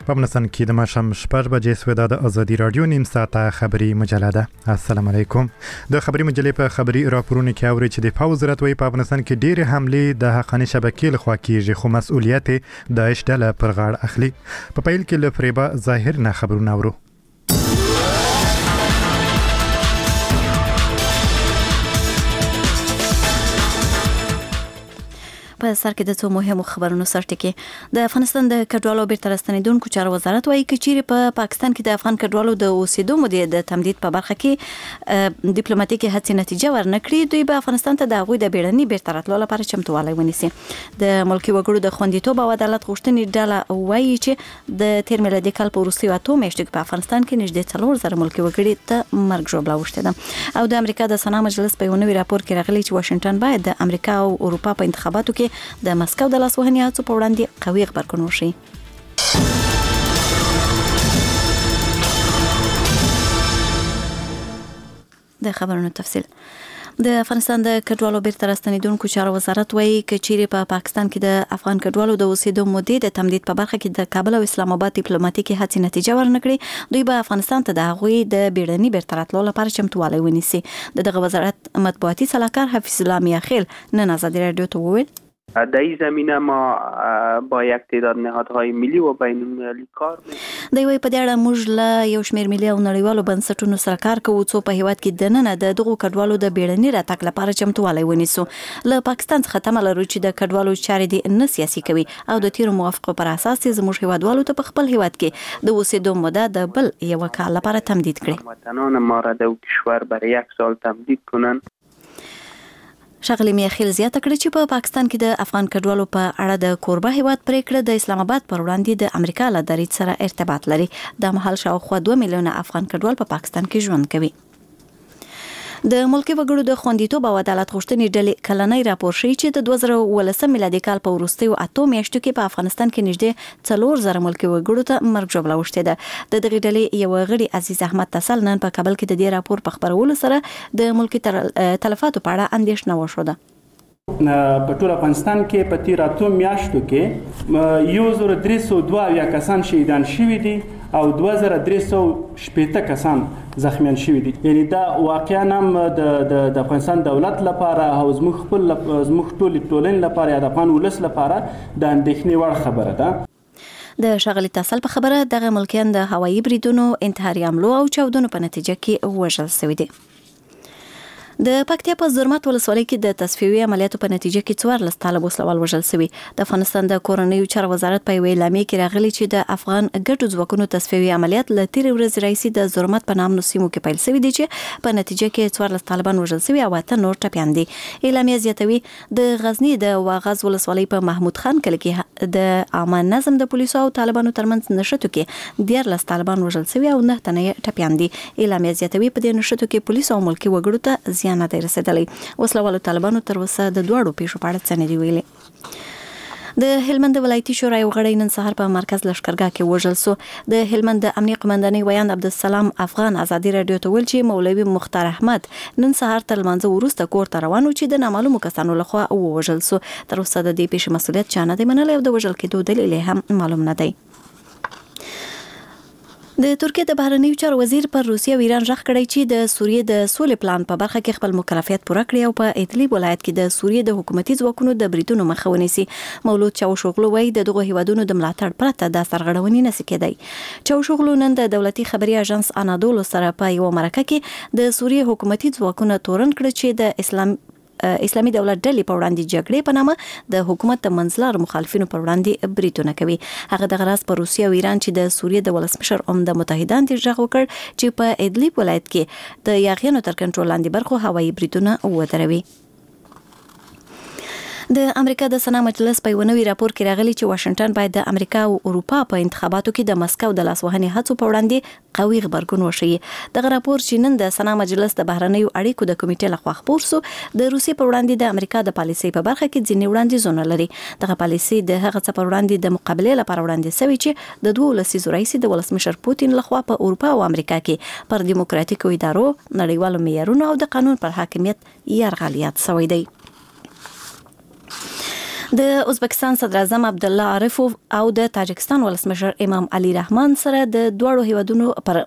په افغانستان کې د ماښام 6 بجې سوه د ازادي رادیو نیم ساعته خبري مجله ده. السلام علیکم. د خبري مجلې په خبري راپورونو کې اوري چې د پاو وزارت وايي په افغانستان کې ډېرې حملې د حقاني شبکې لخوا کیږي خو مسؤلیت د داعش ډله پر غاړه اخلي. په پیل کې له فریبا ظاهر نه خبرونه اورو. په سر کې د څو مهمو خبرونو سرټکی د افغانستان د کډوالو بیرته راستنیدونکو چارو وزارت وايي چې چیرې په پاکستان کې د افغان کډوالو د اوسېدو مودې د تمدید په برخه کې ډیپلوماټیکي هڅې نتیجه ورنکړي، دوی به افغانستان ته د هغوی د بیړني بیرته راتلو لپاره چمتووالی ونیسي. د ملکي وګړو د خوندیتوب او عدالت غوښتنې ډله وايي چې د تیر میلادي کال په وروستیو 8 میاشتو کې په افغانستان کې نږدې 4,000 ملکي وګړي ته مرګ ژوبله اوښتې ده. او د امریکا د سنا مجلس په یو نوي راپور کې راغلي چې واشنګټن باید د امریکا او اروپا په انتخاباتو کې د مسکو د لاسوهنې هڅو په وړاندې قوي غبرګون وشي. د خبرونو تفصیل. د افغانستان د کډوالو بیرته راستنیدونکو چارو وزارت وايي چې چیرې په پاکستان کې د افغان کډوالو د اوسېدو مودې د تمدید په برخه کې د کابل او اسلام آباد ډیپلوماټیکي هڅې نتیجه ورنکړي، دوی به افغانستان ته د هغوی د بیړني بیرته راتلو لپاره چمتووالی ونیسي. دغه وزارت مطبوعاتي سلاکار حفیظ الله میاخیل نن ازادي رادیو ته وویل در این زمینه ما با یک تعداد نهادهای ملی و بین المللی کار می‌کنیم. د یوې په دې اړه موږ له یو شمېر ملي او نړیوالو بنسټونو سره کار کوو څو په هیواد کې دننه د دغو کډوالو د بیړني راتګ لپاره چمتووالی ونیسو. له پاکستان څخه تمه لرو چې د کډوالو چارې دې نه سیاسي کوي او د تیرو موافقو پر اساس زموږ هیوادوالو ته په خپل هیواد کې د اوسېدو موده د بل یو کال لپاره تمدید کړي. وطنان ما را در کشور برای 1 سال تمدید کنن. ښاغلي میاخیل زیاته کړه چې په پاکستان کې د افغان کډوالو په اړه د کوربه هیواد پریکړه د اسلام آباد پر وړاندې د امریکا له دریځ سره ارتباط لري. د مهال شاوخوا 2 میلیونه افغان کډوال په پاکستان کې ژوند کوي. د ملکي وګړو د خوندیتوب او عدالت غوښتنې ډلې کلنۍ راپور ښیي چې د 2019 میلادي کال په وروستیو 8 میاشتو کې په افغانستان کې نږدې 4,000 ملکي وګړو ته مرګ ژوبله اوښتې ده. د دغې ډلې یو غړي عزیز احمد تسل نن په کابل کې د دې راپور په خبرولو سره د ملکي تلفاتو په اړه اندېښنه وښوده. په ټول افغانستان کې په تیر 8 میاشتو کې 1302 کسان شهیدان شوي دي او 2380 کسان زخمیان شوي دي. یعنی دا واقعا هم د افغانستان دولت لپاره او زموږ ټولنې لپاره یا د افغان ولس لپاره د اندېښنې وړ خبره ده. د ښاغلي تاسل په خبره دغه ملکیان د هوایي بریدونو، انتحاري حملو او چاودنو په نتیجه کې وژل شوي دي. د پکتیا په زرمت ولسوالۍ کې د تصفیوي عملیاتو په نتیجه کې 14 طالب وسلوال وژل شوي. د افغانستان د کورنیو چارو وزارت په یوې اعلامیه کې راغلي چې د افغان ګډو ځواکونو تصفیوي عملیات له تیرې ورځې راهیسې د زرمت په نامنو سیمو کې پیل شوي دي چې په نتیجه کې 14 طالبان وژل شوي او 8 نور ټپیان دي. اعلامیه زیاتوي د غزنی د واغز ولسوالۍ په محمود خان کلی کې د عامه نظم د پولیسو او طالبانو ترمنځ نښتو کې 14 طالبان وژل شوي او 9 تنه ټپیان دي. اعلامیه زیاتوي په دې نښتو کې پولیسو او ملکي وګړو ته زیان نه دی رسیدلی. وسلوالو طالبانو تر اوسه د دوړو پیښو په اړه څه نه دي ویلي. د هلمند ولایتي شورا یو غړی نن سهار په مرکز لشکرګاه کې وژل شو. د هلمند د امنیه قمندانۍ ویاند عبدالسلام افغان ازادي رادیو ته ویل چې مولوي مختار احمد نن سهار تر لمانځه وروسته کور ته روان و چې د نامعلومو کسانو لخوا ووژل شو. تر اوسه د دې پیښې مسؤلیت چا نه دی منلی او د وژل کېدو دلیل هم معلوم نه دی. د ترکیه د بهرنیو چارو وزیر پر روسیه او ایران ژغ کړی چې د سوریې د سولې پلان په برخه کې خپل مکلفیت پوره کړي او په ادلیب ولایت کې د سوریې د حکومتي ځواکونو د بریدونو مخه ونیسي. مولود چاوشوغلو وایي د دغو هیوادونو د ملاتړ پرته دا سرغړونې نشي کېدای. چاوشوغلو نن د دولتي خبري اژانس انادولو سره په یو مرکه کې د سوریې حکومتي ځواکونو تورن کړ چې د اسلامي دولت ډلې په وړاندې جګړې په نامه د حکومت د منځلارو مخالفینو پر وړاندې بریدونه کوي. هغه د غراس په روسیه او ایران چې د سوریې د ولسمشر عمده متحدان ته ژغ وکړ چې په ادلیب ولایت کې د یاغیانو تر کنټرول لاندې برخو هوایي بریدونه ودروي. د امریکا د سنا مجلس په یو نوي راپور کې راغلي چې واشنګټن باید د امریکا او اروپا په انتخاباتو کې د مسکو د لاسوهنې هڅو په وړاندې قوي غبرګون وښيي. دغه راپور چې نن د سنا مجلس د بهرنیو اړیکو د کمیټې لخوا خپور شو د روسیې په وړاندې د امریکا د پالیسۍ په برخه کې ځینې وړاندیزونه لري. دغه پالیسۍ د هغه څه پر وړاندې د مقابلې لپاره وړاندې شوی چې د دوه لسیزو راهیسې د ولسمشر پوتین لخوا په اروپا او امریکا کې پر دیموکراتیکو ادارو، نړیوالو معیارونو او د قانون پر حاکمیت یرغل یاد شوی دی. د ازبکستان صدر اعظم عبدالله عارفوف او د تاجکستان ولسمشر امام علي رحمان سره د دواړو هیوادونو پر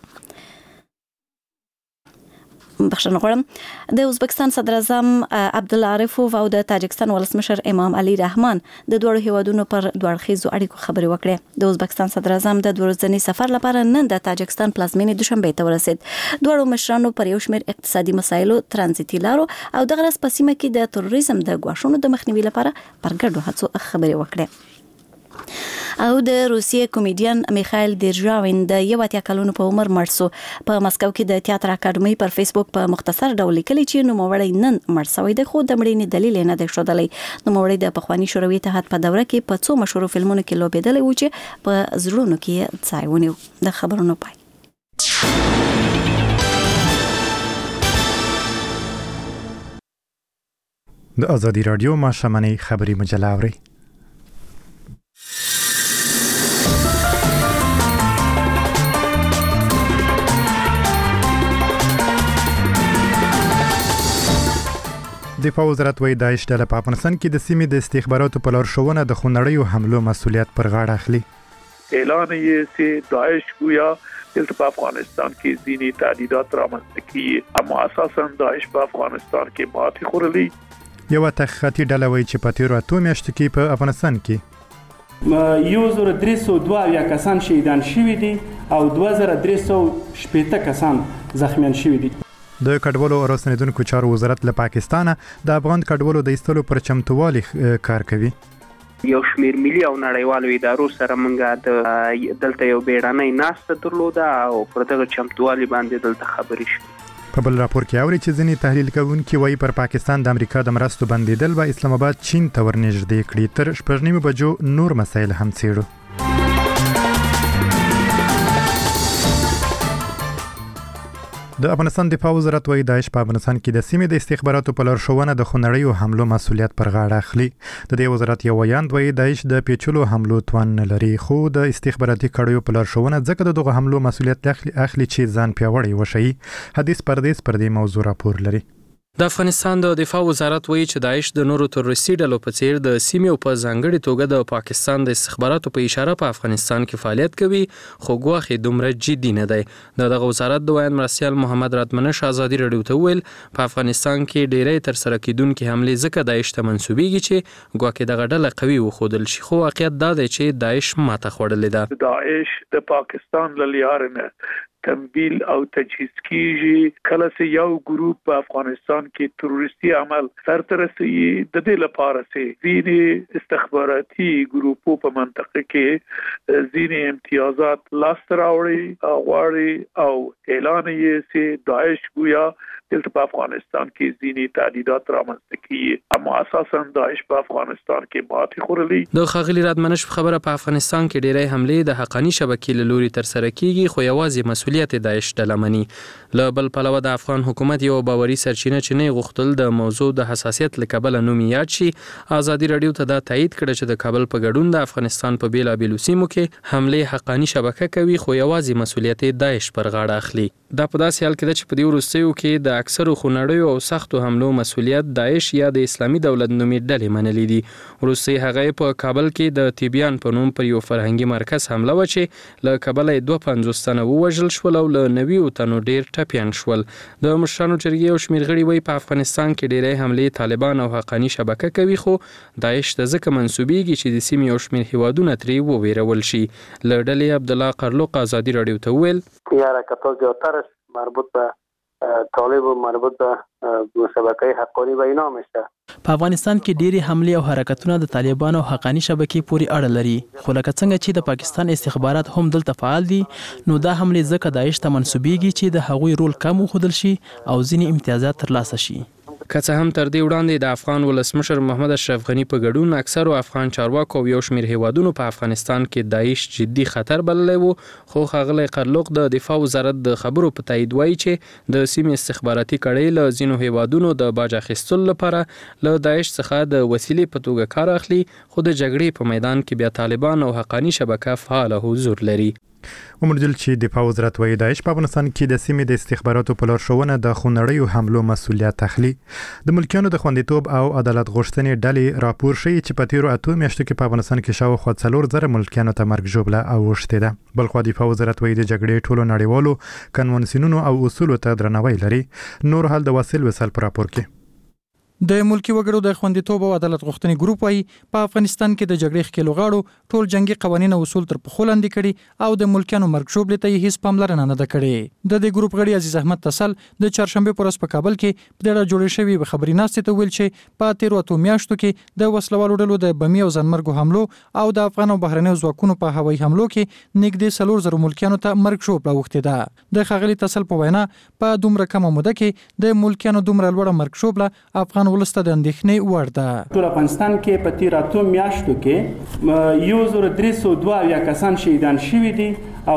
بخښنه غواړم. د ازبکستان صدر اعظم عبدالله عارفوف او د تاجکستان ولسمشر امام علي رحمان د دوړو هیوادونو پر دوړخیزو اړیکو خبرې وکړې. د ازبکستان صدر اعظم د ورځني سفر لپاره نن د تاجکستان پلازمینې دوشنبه ته ورسید. دوړو مشرانو پر یو شمېر اقتصادي مسایلو، ترانزیتي لارو او دغه راز په سیمه کې د تروریزم د ګواښونو د مخنیوي لپاره پر ګډو هڅو خبرې وکړې. او د روسیې کمیډین میخایل دیرژاوین د 81 کلونو په عمر مړ شو. په مسکو کې د تیاتر اکاډمي پر فیسبوک په مختصر ډول لیکلي چې نوموړی نن مړ شوی دی، خو د مړینې دلیل نه دی ښودلی. نوموړی د پخواني شوروي اتحاد په دوره کې په څو مشهورو فلمونو کې لوبېدلی و چې په زړونو کې ځای ونیو. د خبرونو پای. د ازادي رادیو ماشوماني خبري مجله اوري. دفاع وزارت وایي داعش ډله په افغانستان کې د سیمې د استخباراتو په لارښوونه د خونړیو حملو مسؤلیت پر غاړه اخلي. اعلان یې چې داعش گویا دلته په افغانستان کې ځینې تهدیدات رامنځته کړي، اما اساسا داعش په افغانستان کې ماتې خوړلې. یو تحقیقاتي ډله وایي چې په تیرو 8 میاشتو کې په افغانستان کې 1302 کسان شهیدان شوي دي او 2380 کسان زخمیان شوي دي. د کډوالو او راستنیدونکو چارو وزارت له پاکستانه د افغان کډوالو د ایستلو پر چمتووالي کار کوي. یو شمیر ملي او نړیوالو ادارو سره موږ دلته یو بیړنۍ ناسته درلوده او پر دغه چمتووالي باندې دلته خبرې شوې. په بل راپور کې اوري چې ځینې تحلیل کوونکي وایي پر پاکستان د امریکا د مرستو بندیدل به اسلام آباد چین ته ورنږدې کړي. تر 6:30 بجو نور مسایل هم څیړو. د افغانستان دفاع وزارت وایي داعش په افغانستان کې د سیمې د استخباراتو په لارښوونه د خونړیو حملو مسؤلیت پر غاړه اخلي. د دې وزارت یو ویاند وایي داعش د پیچلو حملو توان نه لري، خو د استخباراتي کړیو په لارښوونه ځکه دغه حملو مسؤلیت اخلي چې ځان پیاوړی وشي. حدیث پردیس پر دې موضوع راپور لري. د افغانستان د دفاع وزارت وایي چې داعش د نورو تروریستي ډلو په څیر د سیمې او په ځانګړي توګه د پاکستان د استخباراتو په اشاره په افغانستان کې فعالیت کوي، خو ګواښ دومره جدي نه دی. دغه وزارت د ویاند مرستیال محمد راتمنش ازادي رادیو ته ویل په افغانستان کې ډیری تر سره کیدونکې حملې ځکه داعش ته منسوبېږي چې ګواکې دغه ډله قوي وښودل شي، خو واقعیت دا دی چې داعش ماته خوړلې ده. داعش د پاکستان له لارې نه تمویل او تجهیز کیږي. کله چې یو ګروپ په افغانستان کې تروریستي عمل سرته رسوي، د دې لپاره چې ځینې استخباراتي ګروپو په منطقه کې ځینې امتیازات لاسته راوړي غواړي او اعلان یې چې داعش گویا دلته په افغانستان کې ځینې تهدیدات رامنځته کړي، اما اساسا داعش په افغانستان کې ماتې خوړلې. د ښاغلي راتمنش خبره په افغانستان کې ډیری حملې د حقاني شبکې له لوري تر سره کیږي، خو یوازې مسؤلیت داعش ډله مني. له بل پلوه د افغان حکومت یو باوري سرچینه چې نه غوښتل د موضوع د حساسیت له کبله نوم یاد شي، ازادي رادیو ته دا تایید کړه چې د کابل په ګډون د افغانستان په بیلابیلو سیمو کې حملې حقاني شبکه کوي، خو یوازې مسؤلیت داعش پر غاړه اخلي. دا په داسې حال کې ده چې په دې وروستیو کې د اکثرو خونړیو او سختو حملو مسؤلیت داعش یا د اسلامي دولت نومې ډلې منلي دي. وروستۍ هغه په کابل کې د تیبیان په نوم پر یو فرهنګي مرکز حمله و چې له کبله 52 تنه ووژل شول او له 90 تنو ډیر ټپیان شول. د مشرانو جرګې او شمېر غړي وایي په افغانستان کې ډیری حملې طالبان او حقاني شبکه کوي، خو داعش ته ځکه منسوبېږي چې د سیمې او شمېر هیوادونه ترې وویرول شي. له ډلې عبدالله قرلوق ازادي رادیو ته وویل مربوط به طالب و مربوط به شبکه حقانی و اینا میشه. په افغانستان کې ډېری حملې او حرکتونه د طالبانو او حقانی شبکې پورې اړه لري، خو لکه څنګه چې د پاکستان استخبارات هم دلته فعال دي، نو دا حملې ځکه داعش ته منسوبېږي چې د هغوی رول کم وښودل شي او ځینې امتیازات ترلاسه شي. که څه هم تر دې وړاندې د افغان ولسمشر محمد اشرف غني په ګډون اکثرو افغان چارواکو او یو شمېر هیوادونو په افغانستان کې داعش جدي خطر بللی و، خو ښاغلی قرلوق د دفاع وزارت د خبرو په تایید وایي چې د سیمې استخباراتي کړۍ له ځینو هیوادونو د باج اخیستلو لپاره له داعش څخه د وسیلې په توګه کار اخلي، خو د جګړې په میدان کې بیا طالبان او حقاني شبکه فعاله حضور لري. ومنجل چې دفاع وزارت وایي داعش په افغانستان کې د سیمې د استخباراتو په لارښوونه د خونړیو حملو مسؤلیت اخلي. د ملکیانو د خوندیتوب او عدالت غوښتنې ډلې راپور ښیي چې په تیرو 8 میاشتو کې په افغانستان کې شاوخوا 4,000 ملکیانو ته مرګ ژوبله اوښتې ده. بلخوا دفاع وزارت وایي د جګړې ټولو نړیوالو کنوانسیونونو او اصولو ته درناوی لري. نور حال د واصل وصل په راپور کې د ملکی وګړو د خوندیتوب او عدالت غوښتنې ګروپ وايي په افغانستان کې د جګړې ښکېلو غاړو ټول جنگي قوانین او اصول تر پښو لاندې کړي او د ملکیانو مرګ ژوبلې ته هیڅ پاملرنه نه ده کړې. د دې ګروپ غړي عزیز احمد تسل د چهارشنبه پر ورځ په کابل کې په ډېره جوړې شوې خبري ناستې ته ویل چې په تیرو 8 میاشتو کې د وسلوالو ډلو د بمي او ځانمرګو حملو او د افغان او بهرنیو ځواکونو په هوایي حملو کې نږدې 4,000 ملکیانو ته مرګ ژوبله اوښتې ده. د ښاغلي تسل په وینا په دومره کمه موده کې د ملکیانو دومره لوړه مرګ ژوبله افغان ولس ته د اندېښنې ورده. ټول افغانستان کې په تیر 8 میاشتو کې 1302 کسان شهیدان شوي دي او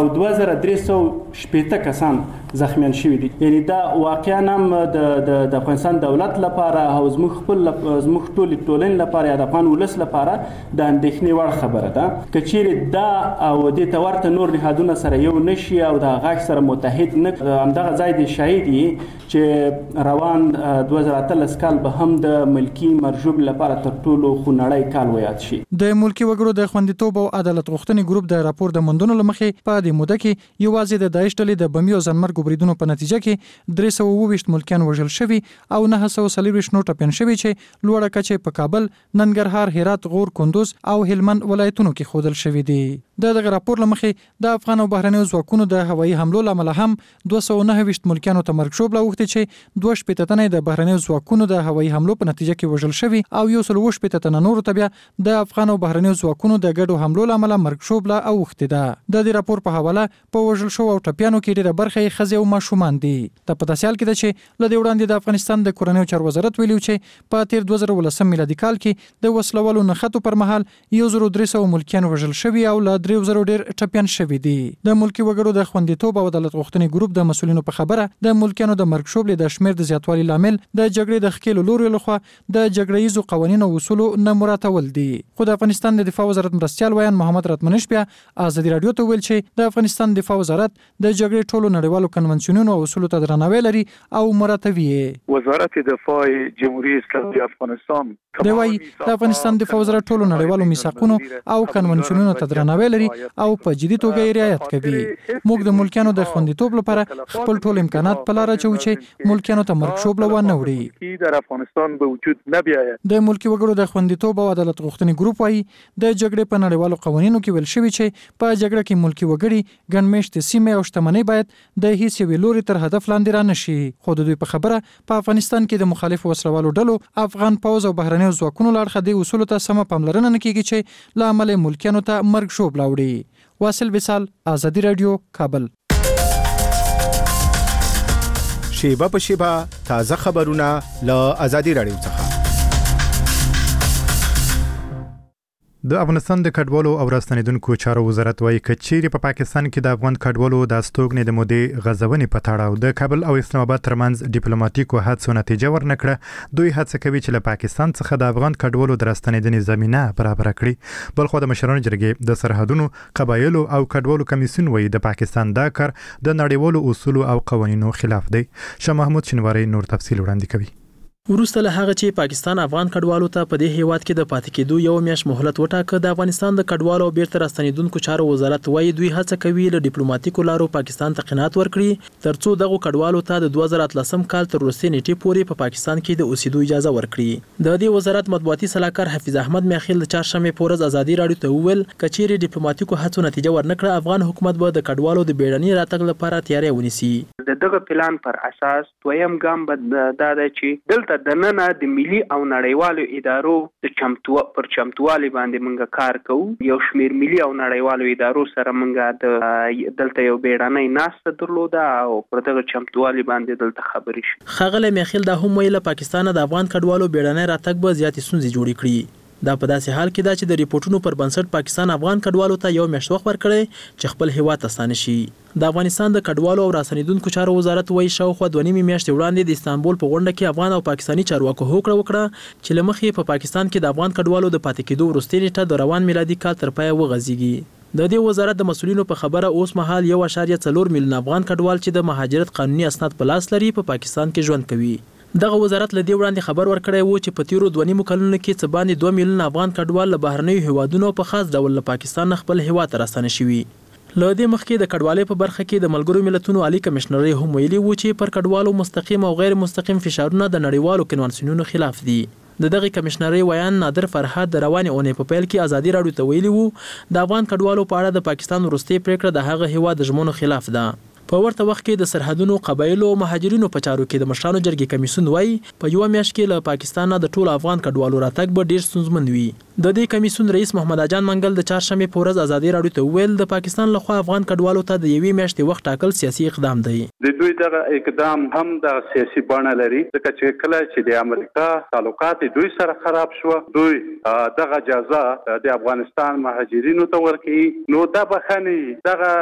2380 کسان زخمیان شوي دي. یعنی دا واقعا هم د افغانستان دولت لپاره او زموږ ټولنې لپاره یا د افغان ولس لپاره د اندېښنې وړ خبره ده. که چیرې دا او دې ته ورته نور نهادونه سره یو نشي او د غاښ سره متحد نه همدغه ځای دی شاهد چې روان 2013 کال به هم د ملکی مرجوب لپاره تر ټولو خونړی کال ویاد شي. د ملکی وګړو د خوندیتوب او عدالت غوښتنې ګروپ د راپور د موندنو لمخې په دې موده کې یوازې د داعش ډلې د بمي او ځانمرګو بریدونو په نتیجه کې 322 ملکیان وژل شوي او 940 نور ټپیان شوي چې لوړه کچه په کابل، ننګرهار، هرات، غور، کندوز او هلمند ولایتونو کې ښودل شوي دي. دغه راپور لمخې د افغان او بهرنیو ځواکونو د هوایي حملو لامل هم 229 ملکیانو ته مرګ ژوبله اوښتې چې 2 تنه د بهرنیو ځواکونو د هوایي حملو په نتیجه کې وژل شوي او 120 تنه نورو ته بیا د افغان او بهرنیو ځواکونو د ګډو حملو لامل مرګ ژوبله اوښتې ده. د دې راپور په حواله په وژل شو او ټپیانو کې ډېره برخه یې ښځې او ماشومان دي. د پتاسیال کې ده چې له دې وړاندې د افغانستان د کورنیو چارو وزارت ویلي چې په تیر 2019 میلادي کال کې د وسلوالو نښتو پر مهال 1300 ملکیان وژل شوي او له 3000 ډېر ټپیان شوي دي. د ملکی وګړو د خوندیتوب او عدالت غوښتنې ګروپ د مسؤلینو په خبره د ملکیانو د مرګ ژوبلې د شمېر د زیاتوالي لامل د جګړې د ښکېلو لوري لخوا د جګړه ییزو قوانینو او اصولو نه مراعاتول دي. خو د افغانستان د دفاع وزارت مرستیال ویان محمد راتمنش بیا ازادي رادیو ته ویل چې د افغانستان دفاع وزارت د جګړې ټولو نړیوالو کنونسیونونو او اصولو ته درناوی لري او مراعاتوي. وزارت دفاع جمهوریت اسلامی افغانستان د افغانستان دفاع وزارت ټولو نړیوالو میثاقونو او کنونسیونونو ته درناوی لري او په جدي توګه یې رعایت کوي. موږ د ملکیانو د خوندیتوب لپاره خپل ټول امکانات په لار اچوو چې ملکیانو ته مرګ ژوبله ونه وړي. در افغانستان به وجود نه بیاید. د ملکی وګړو د خوندیتوب او عدالت غوښتنې ګروپ وايي د جګړې په نړیوالو قوانینو کې ویل شوی چې په جګړه کې ملکی وګړي ګڼمېشتې سیمې او شتمنۍ باید د هیڅ یوې لوري تر هدف لاندې را نشي. خو د دوی په خبره په افغانستان کې د مخالفو وسلوالو ډلو افغان پوځ او بهرنیو ځواکونو له اړخه د اصولو ته سمه پاملرنه نه کیږي چې له امله ملکیانو ته مرګ ژوبله وړي. واصل وصال، ازادي رادیو، کابل. شیبه په شیبه تازه خبرونه له ازادي رادیو څخه. د افغانستان د کډوالو او راستنیدونکو چارو وزارت وایي چې په پاکستان کې د افغان کډوالو د استوګنې د مودې غځونې په تړاو د کابل او اسلام آباد ترمنځ ډیپلوماټیکو هڅو نتیجه ورنکړه. دوی هڅه کوي چې له پاکستان څخه د افغان کډوالو د راستنیدنې زمینه برابر کړي. بلخو د مشرانو جرګې د سرحدونو، قبایلو او کډوالو کمیسیون وایي د پاکستان دا کار د نړیوالو اصولو او قوانینو خلاف دی. شاه محمود شینواری نور تفصیل وړاندې کوي. وروسته له هغه چې پاکستان افغان کډوالو ته په دې هیواد کې د پاتې کېدو یو میاشت مهلت وټاکه، د افغانستان د کډوالو او بیرته راستنیدونکو چارو وزارت وایي دوی هڅه کوي له ډیپلوماټیکو لارو پاکستان ته قناعت ورکړي ترڅو دغه کډوالو ته د 2013 کال تر وروستۍ نیټې پورې په پاکستان کې د اوسېدو اجازه ورکړي. د دې وزارت مطبوعاتي سلاکار حفیظ احمد میاخیل د چهارشنبه په ورځ ازادي رادیو ته وویل کچېرې ډیپلوماټیکو هڅو نتیجه ورنکړه افغان حکومت به د کډوالو د بیړني راتګ لپاره تیاری ونیسي. دغه پلان پر اساس دویم ګام به دا دی چې دلته د ننه د ملي او نړیوالو ادارو د چمتووالي باندې موږ کار کوو. یو شمیر ملي او نړیوالو ادارو سره موږ دلته یو بیړنۍ ناسته درلوده او پر دغه چمتووالي باندې دلته خبرې شي. ښاغلی میاخیل دا هم ویل پاکستان د افغان کډوالو بیړنۍ راتګ به زیاتې ستونزې جوړې کړي. دا په داسې حال کې ده چې د ریپورتونو پر بنسټ پاکستان افغان کډوالو ته یو میاشت وخت ورکړی چې خپل هیواد ته ستانه شي. د افغانستان د کډوالو او راستنیدونکو چارو وزارت وایي شاوخوا 2.5 میاشتې وړاندې د استانبول په غونډه کې افغان او پاکستاني چارواکو هوکړه وکړه چې له مخې په پاکستان کې د افغان کډوالو د پاتې کېدو وروستۍ نیټه د روان میلادي کال تر پایه وغځېږي. د دې وزارت د مسؤلینو په خبره اوس مهال 1.4 میلیون افغان کډوال چې د مهاجرت قانوني اسناد په لاس لري په پاکستان کې ژوند کوي. دغه وزارت له دې وړاندې خبر ورکړی و چې په تیرو 2.5 کلونو کې څه باندې 2 میلیون افغان کډوال له بهرنیو هیوادونو په خاص ډول له پاکستان خپل هیواد ته راستنه شوي. له دې مخکې د کډوالۍ په برخه کې د ملګرو ملتونو عالی کمشنرۍ هم ویلي و چې پر کډوالو مستقیم او غیر مستقیم فشارونه د نړیوالو کنوانسیونونو خلاف دي. د دغه کمشنرۍ ویان نادر فرهاد د روانې اونۍ په پیل کې ازادي راډیو ته ویلي وو د افغان کډوالو په اړه د پاکستان وروستۍ پریکړه د هغه هیواد د ژمنو خلاف ده. په ورته وخت کې د سرحدونو قبایلو او مهاجرینو په چارو کې د مشرانو جرګې کمیسیون وایي په یو میاشت کې له پاکستان د ټولو افغان کډوالو راتګ به ډیر ستونزمن وي. د دې کمیسیون رئیس محمد اجان منګل د چهارشنبې په ورځ ازادي راډیو ته وویل د پاکستان لخوا افغان کډوالو ته د یوې میاشتې وخت ټاکل سیاسي اقدام دی. د دوی دغه اقدام هم د سیاسي بڼه لري ځکه چې کله چې د امریکا تعلقات دوی سره خراب شو دوی دغه جزا د افغانستان مهاجرینو ته ورکړي نو دا بخني دغه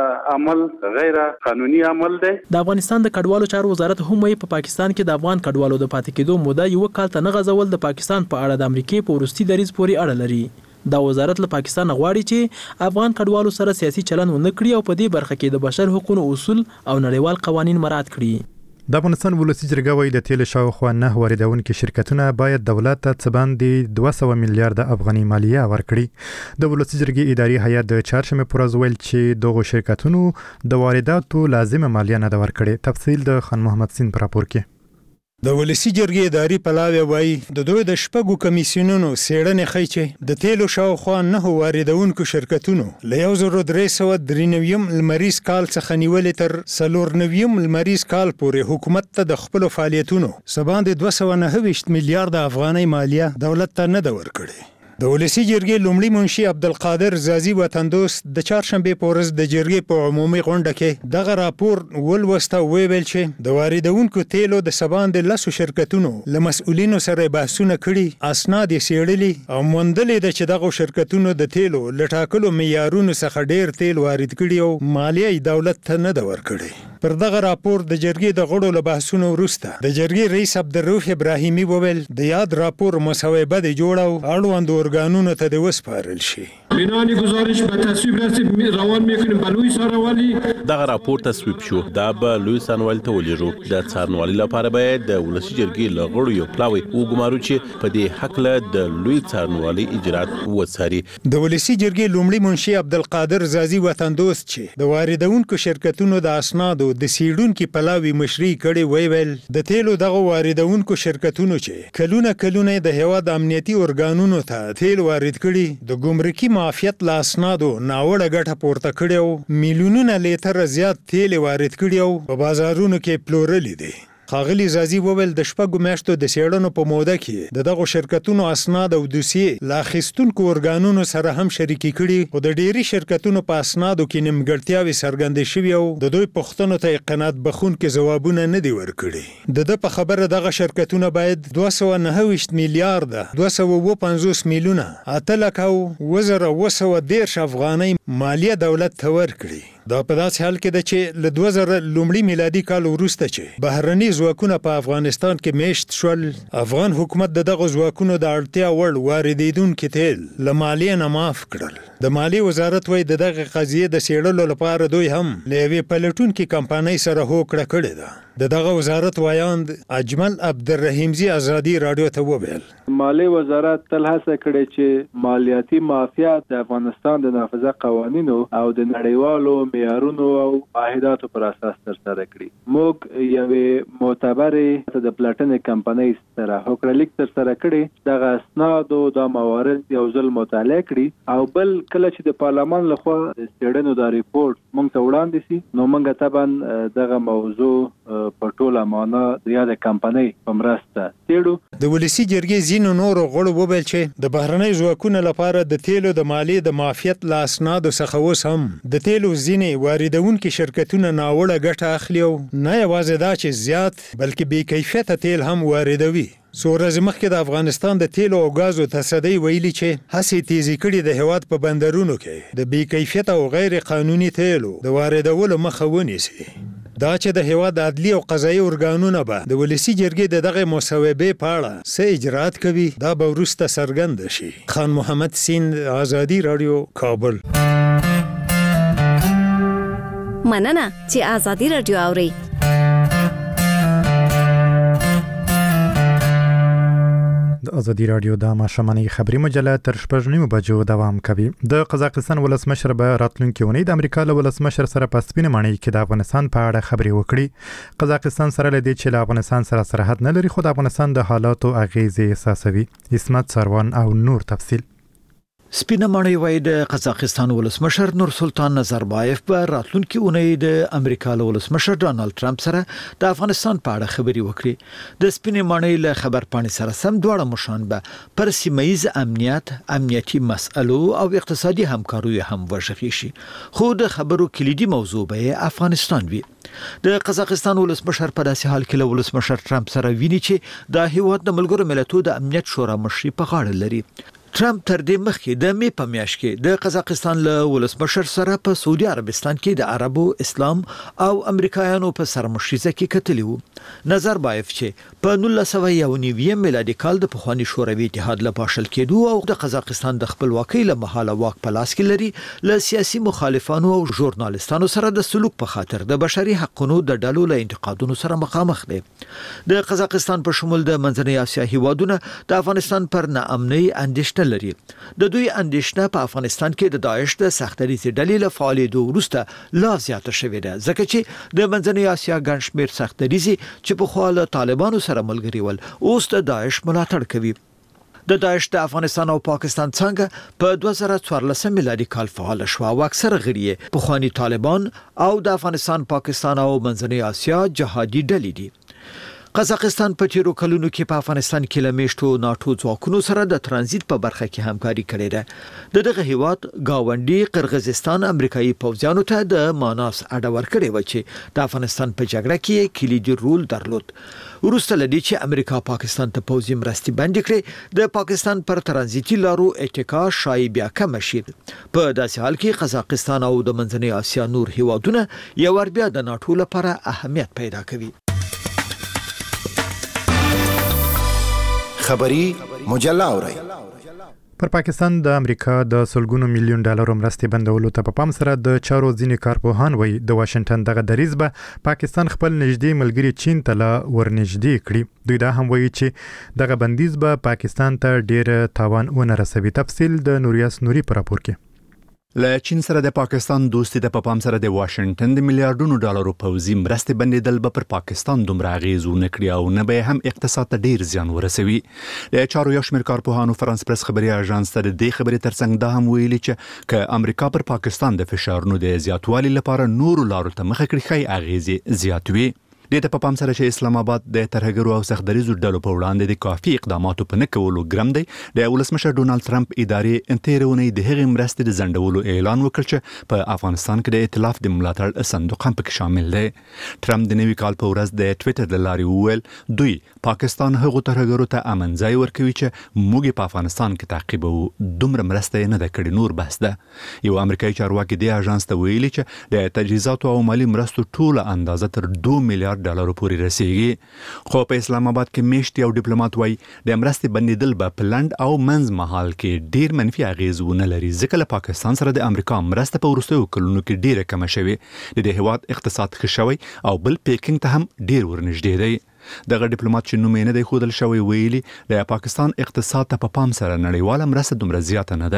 عمل غیر قانوني عمل دی. د افغانستان د کډوالو چارو وزارت هم وایي په پاکستان کې د افغان کډوالو د پاتې کېدو موده یو کال ته نه غځول د پاکستان په اړه د امریکای په وروستي دریځ پورې اړه لري. دا وزارت له پاکستان غواړي چې افغان کډوالو سره سیاسي چلند ونه کړي او په دې برخه کې د بشر حقوقو اصول او نړیوال قوانین مراعات کړي. د افغانستان ولسی جرګه وايي د تیل شاوخوا 9 واردونکو شرکتونه باید دولت ته څه باندې 200 میلیارډ افغاني مالیه ورکړي. د ولسی جرګې اداري هیئت د چهارشنبې پر ورځ ویل چې دغه شرکتونو د وارداتو لازمه مالیه نه ده ورکړې. تفصیل د خان محمد سین پر راپور کې. د ولسی جرګې اداري پلاوی وایي د دوی د شپږو کمیسیونونو څېړنې ښیي چې د تیلو شاوخوا 9 واردونکو شرکتونو له 1393 لمریز کال څخه نیولې تر 490 لمریز کال پورې حکومت ته د خپلو فعالیتونو څه باندې 229 میلیارډ افغانۍ مالیه دولت ته نه ده ورکړې. د ولسی جرګې لومړي منشي عبدالقادر زازي وطندوست د چهارشنبې په ورځ د جرګې په عمومي غونډه کې دغه راپور ولوسته او ویل چې د واردونکو تیلو د څه باندې 10 شرکتونو له مسؤلینو سره بحثونه کړي اسناد یې څېړلي او موندلې ده چې دغه شرکتونو د تیلو له ټاکلو معیارونو څخه ډیر تیل وارد کړي او مالیه دولت ته نه ده ورکړې. پر دغه راپور د جرګې د غړو له بحثونو وروسته د جرګې رئیس عبدالرؤف ابراهیمي وویل د یاد راپور مصوبه د جوړ او اړوند ارگانونو ته د وسپارل شي. بنان گزارش به تصویب رسید روان میکنیم به لوی سانوالی. دغه راپور تصویب شو دا به لوی سانوالی ته ولېږو. د څارنوالۍ لپاره باید د ولسی جرګې له غړو یو پلاوی وګمارو چې په دې حق د لوی څارنوالۍ اجرات وڅاري. د ولسی جرګې لومړي منشي عبدالقادر زازي وطندوست چې د واردونکو شرکتونو د اسنادو د سیډونکو پلاوی مشري کړي ویل د تیلو دغه واردونکو شرکتونو چې کلونه د هیواد امنیتي ارګانونو ته تیل وارد کړي د ګمرکي معافیت له اسنادو ناوړه ګټه پورته کړي او میلیونونه لیټر زیات تیل وارد کړي او په بازارونو کې پلورلي دي. ښاغلي زازي وویل د شپږو میاشتو د څېړنو په موده کې د دغو شرکتونو اسناد او دوسیې له اخیستونکو ارګانونو سره هم شریکې کړي خو د ډېری شرکتونو په اسنادو کې نیمګړتیاوې څرګندې شوي او د دوی پوښتنو ته یې قناعت بخښونکي ځوابونه نه دي ورکړي. د ده په خبره دغه شرکتونه باید 229 میلیارډ 250 میلیونه 8,910 افغانۍ مالیه دولت ته ورکړي. دا په داسې حال کې ده چې له 2000 لومړي میلادي کال وروسته چې بهرني ځواکونه په افغانستان کې میشت شول افغان حکومت د دغه ځواکونو د اړتیا وړ واردېدونکي تیل له مالیې نه معاف کړل. د مالیې وزارت وایي د دغه قضیې د څېړلو لپاره دوی هم له یوې پلټونکي کمپنۍ سره هوکړه کړې ده. د دغه وزارت وایاند اجمل عبدالرحیمزي ازادي راډیو ته وویل مالیې وزارت تل هڅه کړې چې مالیاتي مافیا د افغانستان د نافذه قوانینو او د نړیوالو معیارونو او معاهداتو پر اساس ترسره کړي. موږ یوې معتبرې د پلټنې کمپنۍ سره هوکړه لیک ترسره کړې دغه اسناد او د موارد یو ځل مطالعه کړي او بل کله چې د پارلمان لخوا د څېړنو دا ریپورت موږ ته وړاندې شي نو موږ طبعا دغه موضوع په ټوله معنا د یاد کمپنۍ په مرسته تیړو. د ولسی جرګې ځینو نورو غړو وویل چې د بهرنۍ ځواکونو لپاره د تیلو د مالیې د معافیت له اسنادو څخه اوس هم د تیلو ځینې واردونکي شرکتونه ناوړه ګټه اخلي او نه یوازې دا چې زیات بلکې بې کیفیته تیل هم واردوي. څو ورځې مخکې د افغانستان د تیلو او غازو تصدۍ ویلي چې هڅې تیزې کړي د هیواد په بندرونو کې د بې کیفیته او غیر قانوني تیلو د واردولو مخه ونیسي. دا چې د هیواد عدلي او قضایي ارګانونه به د ولسی جرګې د دغه مصوبې په اړه څه اجرات کوي دا به وروسته څرګند شي. خان محمد سیند، آزادي رادیو، کابل. مننه چې آزادي رادیو اوري. د آزادي رادیو د ماشوماني خبري مجله تر 6:30 بجو دوام کوي. د قزاقستان ولسمشر به راتلونکي اونۍ د امریکا له ولسمشر سره په سپینه ماڼۍ کې د افغانستان په اړه خبري وکړي. قزاقستان سره لدی چې له افغانستان سره سرحد نه لري، خو د افغانستان د حالاتو اغیزې احساسوي. اسمت سروان او نور تفصیل. سپینه ماڼۍ وایي د قزاقستان ولسمشر نورسلطان نظربایف په راتلونکي اونۍ د امریکا له ولسمشر ډانلډ ټرمپ سره د افغانستان په اړه خبري وکړي. د سپینه ماڼۍ له خبرپاڼې سره سم دواړه مشان به پر سیمایي امنیتي مسئلو او اقتصادي همکاریو هم ورشخي شي، خو د خبرو کلیدي موضوع به افغانستان وي. د قزاقستان ولسمشر په داسې حال کې له ولسمشر ټرمپ سره ویني چې د هیواد د ملګرو ملتونو د امنیت شورا مشري په غاړه لري. ټرمپ تر دې مخکې د می په میاشت کې د قزاقستان له ولسمشر سره په سعودي عربستان کې د عربو، اسلام او امریکایانو په سرمشریزه کې کتلی وو. نظربایف چې په 1990 میلادي کال د پخوانی شوروي اتحاد له پاشل کېدو او د قزاقستان د خپلواکۍ له مهاله واک په لاس کې لري، له سیاسي مخالفانو او ژورنالستانو سره د سلوک په خاطر د بشري حقوقو د ډلو له انتقادونو سره مخامخ دي. د قزاقستان په شمول د منځنۍ اسیا هیوادونه د افغانستان پر ناامنۍ اندېښنه لري. د دوی اندېښنه په افغانستان کې د داعش د سختدریزې ډلې له فعالیدو وروسته لا زیاته شوې ده، ځکه چې د منځنۍ اسیا ګڼ شمېر سختدریزې چې پخوا له طالبانو سره ملګري ول اوس د داعش ملاتړ کوي. د داعش د افغانستان او پاکستان څنګه په 2014 میلادي کال فعال شو او اکثر غړي پخوانی طالبان او د افغانستان، پاکستان او منځنۍ اسیا جهادي ډلې دي. قزاقستان په تیرو کلونو کې په افغانستان کې له میشتو ناټو ځواکونو سره د ترانزیت په برخه کې همکاري کړې ده. د دغه هیواد گاونډي قرغیزستان امریکایي پوځیانو ته د ماناس اډه ورکړې و چې د افغانستان په جګړه کې کلیدي رول درلود. وروسته لدی چې امریکا پاکستان ته پوځي مرستې بندي کړې، د پاکستان پر ترانزیتي لارو اتکا شای بیا کم شي. په داسې حال کې قزاقستان او د منځنۍ اسیا نور هیوادونه یو ور بیا د ناټو لپاره اهمیت پیدا کوي. خبری مجله اورئ. پر پاکستان د امریکا د سلګونو میلیون ډالرو مرستې بندولو ته په پام سره د چارو ځینې کارپوهان وایي د واشنگټن دغه دریځ به پاکستان خپل نږدې ملګری چین ته لا ورنږدې کړي. دوی دا هم وایي چې دغه بندیز به پاکستان ته ډېر تاوان ونه رسوي. تفصیل د نوریاس نوري په راپور کې. له چین سره د پاکستان دوستي ته په پام سره د واشنگټن د میلیارډونو ډالرو پوځي مرستې بندیدل به پر پاکستان دومره اغیز ونه کړي او نه به هم اقتصاد ته ډیر زیان ورسوي. د چارو یو شمېر کارپوهانو فرانس پرس خبري اژانس ته د دې خبرې ترڅنګ دا هم ویلي چې که امریکا پر پاکستان د فشارونو د زیاتوالي لپاره نورو لارو ته مخه کړي ښه اغیزې زیاتوي. د ته په پام سره چې اسلام آباد د ترهګرو او سختدریزو ډلو په وړاندې د کافي اقداماتو په نه کولو ګرم دی. د ولسمشر ډونالد ټرمپ ادارې تیرونې د هغې مرستې د ځنډولو اعلان وکړ چې په افغانستان کې د ائتلاف د ملاتړ صندوق هم پکې شامل دی. ټرمپ د نوي کال په ورځ د ټویټر له لارې وویل دوی پاکستان هغو ترهګرو ته امن ځای ورکوي چې موږ په افغانستان کې تعقیبوو، دومره مرسته یې نه ده کړې، نور بحث ده. یو امریکایي چارواکي د اژانس ته ویلي چې د تجهیزاتو او مالي مرستو ټوله اندازه تر 2 میلیارډ ډالرو پورې رسیږي. خو په اسلام آباد کې میشت یو ډیپلوماټ وایي د مرستې بندیدل به په لنډ او منځ مهال کې ډیر منفي اغیز ونه لري، ځکه له پاکستان سره د امریکا مرسته په وروستیو کلونو کې ډیره کمه شوې. د دې هیواد اقتصاد ښه شوی او بل پیکینګ ته هم ډیر ورنږدې دی. دغه ډیپلوماټ چې نوم یې نه دی ښودل شوی ویلي د پاکستان اقتصاد ته په پام سره نړیواله مرسته دومره زیاته نه ده.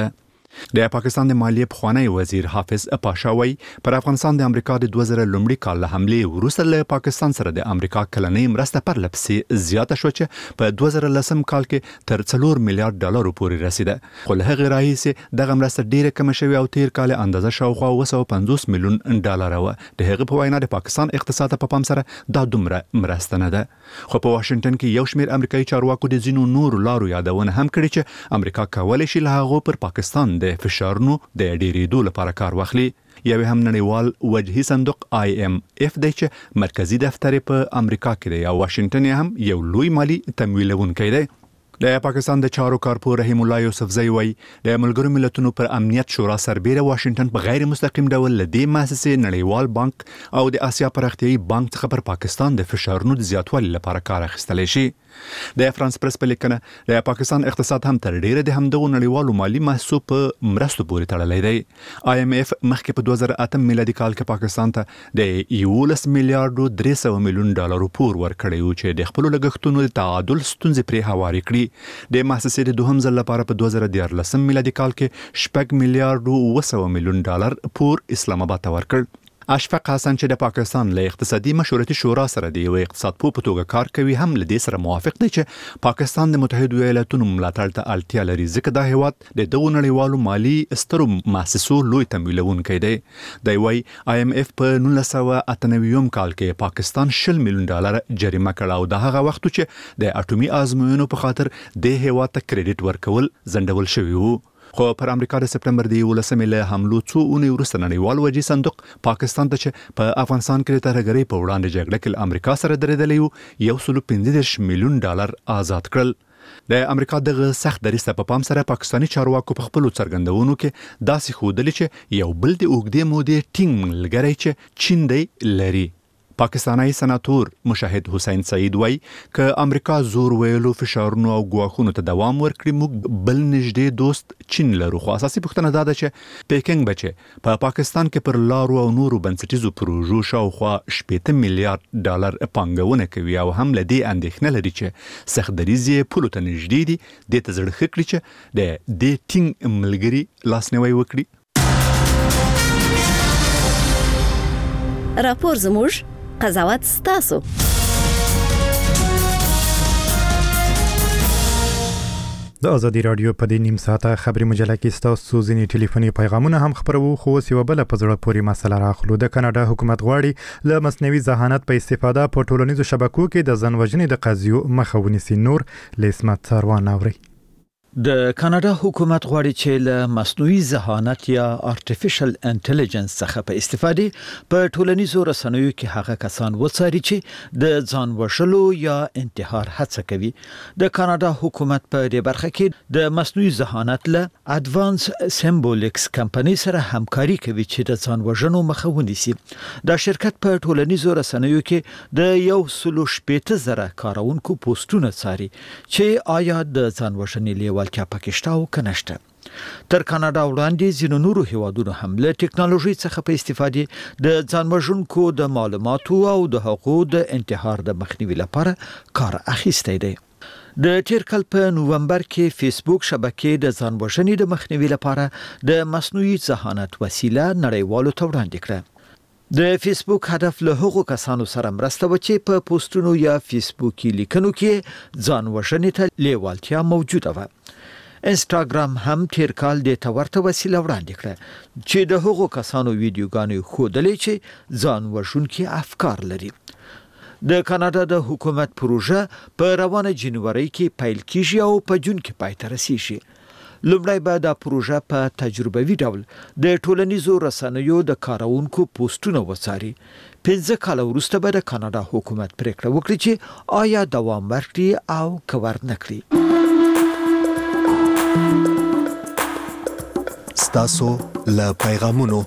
د پاکستان د مالیې پخوانی وزیر حافظ پاشاوی پر افغانستان د امریکا د 2000 لومړي کال له حملې وروسته له پاکستان سره د امریکا کلنۍ مرسته پر لپسې زیاته شو چې په 2010 کال کې تر 4 میلیارډ ډالر پورې رسیده خو له هغې راهیسې دغه مرسته ډیره کم شوې او تیر کال اندازه شاوخوا 250 میلیون ډالر و د هغې په وینا د پاکستان اقتصاد په پام سره دا دومره مرسته نه ده خو په واشنگټن کې یو شمېر امریکایي چارواکو د ځینو نورو لارو یادونه هم کړې چې امریکا کولی شي له هغو پر پاکستان د فشارونو د ډیریدو لپاره کار واخلي یو هم نړیوال وجهي صندوق IMF دی چې مرکزی دفتر په امریکا کې دی او واشنگټن هم یو لوی مالی تمویلونکی دی د پاکستان د چارو کارپور رحیم الله یوسفزی وایي د ملګرو ملتونو پر امنیت شورا سربیره واشنگټن په غیر مستقیم ډول له دې مؤسسې نړیوال بانک او د آسیا پراختیایي بانک څخه پر پاکستان د فشارونو د زیاتوالي لپاره کار اخیستلی شي د فرانس پرس په لیکنه د پاکستان اقتصاد هم تر ډیره د همدغو نړیوالو مالی مؤسسو په مرستو پورې تړلی دی IMF مخکې په 2008 میلادي کال کې پاکستان ته د 11 میلیارډ 300 میلیون ډالر پور ورکړی و چې د خپل لګښتونو د تعادل ستونزې پرې هوارې کړي د مؤسسې د دوهم ځل لپاره په 2014 میلادي کال کې 6 میلیارډ 900 میلیون ډالر پور اسلام آباد ته ورکړ اشفاق حسن چې د پاکستان له اقتصادي مشورتي شورا سره دی او اقتصاد په توګه کار کوي هم له دې سره موافق دی چې پاکستان د متحده ایالاتونو ملاتړ ته اړتیا لري ځکه دا هیواد د دغو نړیوالو مالی سترو مؤسسو لوی تمویلونکی دی دی وايي IMF په 1998 کال کې پاکستان 10 میلیون ډالر جریمه کړ او د هغه وخت چې د اټومي ازموینو په خاطر د هیواد ته کریډټ ورکول ځنډول شوی وو خو پر امریکا د سپټمبر د 11 له حملو څو اونۍ وروسته نړیوال وجهي صندوق پاکستان ته چې په افغانستان کې د ترهګرۍ په وړاندې جګړه کې امریکا سره درېدلی 115 میلیون ډالر آزاد کړل د امریکا دغه سخت دریسته په پام سره پاکستاني چارواکو په خپل څرګندونو کې داسې ښودلي چې یو بل د اوږدې مودې ټینګ ملګری چې چین دی لري پاکستاني سناتور مشاهد حسین سعید وای ک امریکا زور ویلو فشارونو او غواخونو ته دوام ورکړي موږ بل نږدې دوست چین لرو خو اساسي پوښتنه دا ده چې پیکنګ بچي په پاکستان کې پر لارو او نورو بنسټیزو پروژو شاوخوا 8 میلیارډ ډالر پانګونه کوي او هم لدی اندېښنه لري چې سخت دریزي پلو ته نږدې دي د تزړه خکړي چې د دې ټینګ ملګری لاسنیوي وکړي راپور زموږ قضاوت ستاسو د ازادي رادیو په دې نیم ساعته خبري مجله کې ستاسو ځینې ټلیفوني پیغامونه هم خبرو خو سی وبله په زړه پوري مسله راخلو د کاناډا حکومت غواړي له مصنوعي ذهانت په استفاده په ټولنیزو شبکو کې د ځان وژنې د قضیو مخه ونیسي نور لسمت ثروان اوري د کاناډا حکومت غواړي چې له مصنوعي ذهانت یا ارتفیشل انټيليجنس څخه په استفاده په ټولنیزو رسنیو کې هغه کسان وڅاري چې د ځان وژلو یا انتحار هڅه کوي د کاناډا حکومت په دې برخه کې د مصنوعي ذهانت له اډوانس سمبولیکس کمپنۍ سره همکاري کوي چې د ځان وژنو مخه ونیسي دا شرکت په ټولنیزو رسنیو کې د 180,000 کارونکو پوسټونه څاري چې آیا د ځان وژنې لیوالتیا پکې او کنهشته تر کاناډا وړاندې ځینو نورو هیوادونو هم له ټکنالوژي څخه په استفادې د ځانوژونکو د معلوماتو او د حقوقو د انتحار د مخنیوي لپاره کار اخیستی دی د تیر کال په نوومبر کې فیسبوک شبکې د ځانوژنې د مخنیوي لپاره د مصنوعي ذهانت وسیله نړیوالو ته وړاندې کړه د فیسبوک هدف له هغو کسانو سره مرسته و چې په پوسټونو یا فیسبوکي لیکنو کې ځان وژنې ته لیوالتیا موجوده و انستاګرام هم تیر کال د تورته وسیله وړاندې کړه چې د هغو کسانو ویډیوګانې ښودلې چې ځان وژونکي افکار لري د کاناډا د حکومت پروژه په روانه جنوري کې پیل کیږي او په جون کې پای ته رسیږي لومړی به دا پروژه په تجربوي ډول د ټولنیزو رسنیو د کارونکو پوسټونه وڅاري 15 کال وروسته به د کاناډا حکومت پریکړه وکړي چې آیا دوام ورکړي او کور نکړي ستاسو له پیغامونو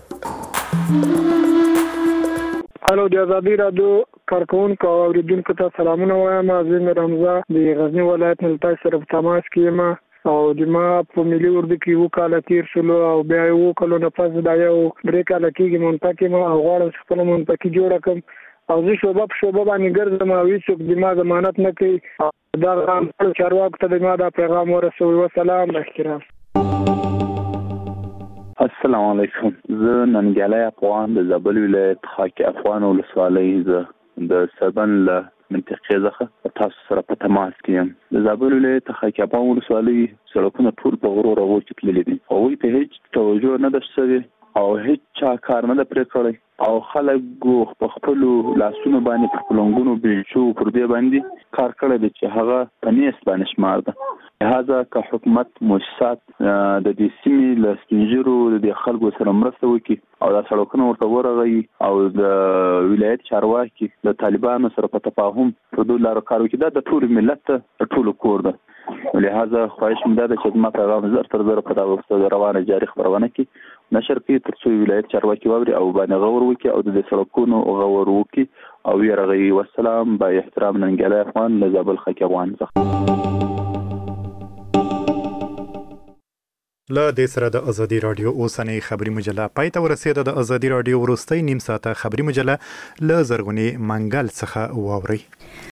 الو د ازادي رادیو کارکونکو او اوریدونکو ته سلامونه وایم زه رمضان د غزنی ولایت نه تاسو سره په تماس کې یم او د ما په ملي اردو کې وکاله تیر شلو او بیا یو کلو نه پس دا یو درې کال کېږي منطقه ما غواړم خپل منطقه جوړ کړم او زه شوبه باندې ګرځم او هیڅوک د ما ضمانت نه کوي دا چارواکو ته د ما دا پیغام ورسوي. والسلام احترام. السلام علیکم. زه ننګیالی افغان د زابل ولایت خاک افغان ولسوالۍ د سبن له منطقې څخه تاسو سره په تماس کې یم. د زابل ولایت خاک افغان ولسوالۍ سړکونه ټول په غرو راغو کې تللي دي. هغوی ته هیڅ توجه نه ده شوې او هیڅ چا کار نه ده پرې کړی او خلک په خپلو لاسونو باندې په پلنګونو بیلچو پر دې باندې کار کړی دی چې هغه په نیست باندې شمار ده. لہذا که حکومت مؤسسات د دې سیمې له سپینږیرو د خلکو سره مرسته وکړي او دا سړکونه ورته ورغوي او د ولایت چارواکي د طالبانو سره په تفاهم په دوه لارو کار وکړي، دا د ټول ملت ته ټول کور ده. لہذا خواهش مې ده چې ما پیغام زر تر زر په دغه روانه جاري خبرونه کې نشر کړي تر څو ولایت چارواکي واوري او باندې غور وکړي او د سړکونو غور وکړي او یې والسلام با احترام ننګیالی افغان له زابل خاک افغان څخه. له دې سره د ازادي رادیو اوسنۍ خبري مجله پای ته ورسېده. د ازادي رادیو وروستۍ نیم ساعته خبري مجله له زرغونې منګل څخه واورئ.